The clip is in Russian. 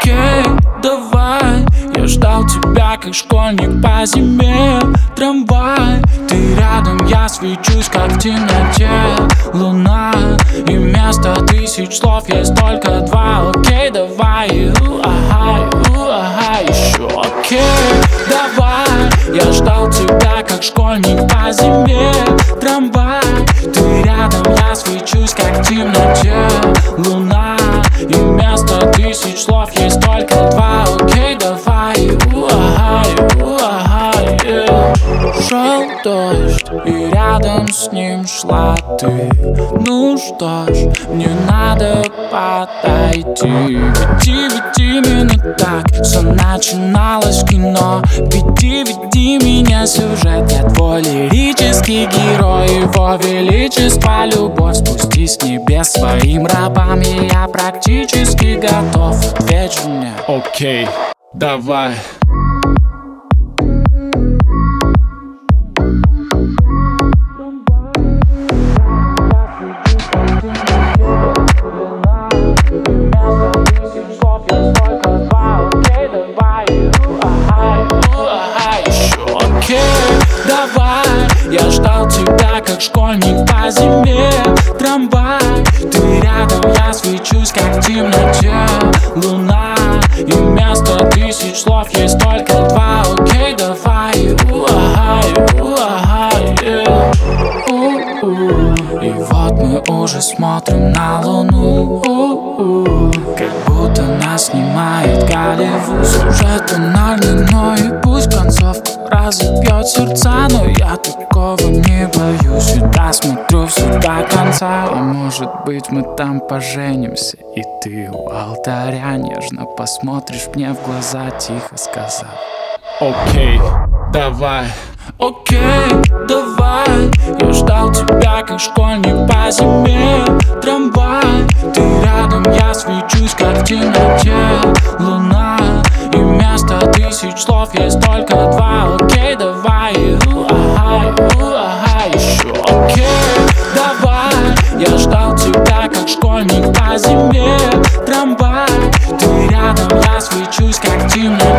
Окей, давай. Я ждал тебя, как школьник по зиме. Трамвай, ты рядом, я свечусь, как в темноте луна. И вместо тысяч слов есть только два. Окей, давай, еще. Окей, давай. Я ждал тебя, как школьник по зиме. Трамвай, ты рядом, я свечусь, как в темноте луна. И вместо тысяч слов есть только два. Окей, давай, Шел дождь, и рядом с ним шла ты. Ну что ж, мне надо подойти. Ведь именно так все начиналось в кино. Веди меня, сюжет, я твой лирический герой. Его величество, любовь, спустись с небес своим рабам. И я практически готов, ответь же мне. Окей, давай. Давай, я ждал тебя, как школьник по зиме. Трамвай, ты рядом, я свечусь, как в темноте луна. И вместо тысяч слов есть только два. Окей, давай, И вот мы уже смотрим на луну, как будто нас снимает Голливуд. Сюжет тональный, но и пусть концовка разобьет сердца. Но я такого не боюсь, всегда смотрю все до конца. А может быть мы там поженимся, и ты у алтаря нежно посмотришь мне в глаза, тихо сказав: Окей, давай. Окей, давай. Я ждал тебя, как школьник по зиме. Трамвай, ты рядом, я свечусь, как в темноте луна. И вместо тысяч слов есть только два. Окей, давай, еще. Окей, давай. Я ждал тебя, как школьник по зиме. Трамвай, ты рядом, я свечусь, как в темноте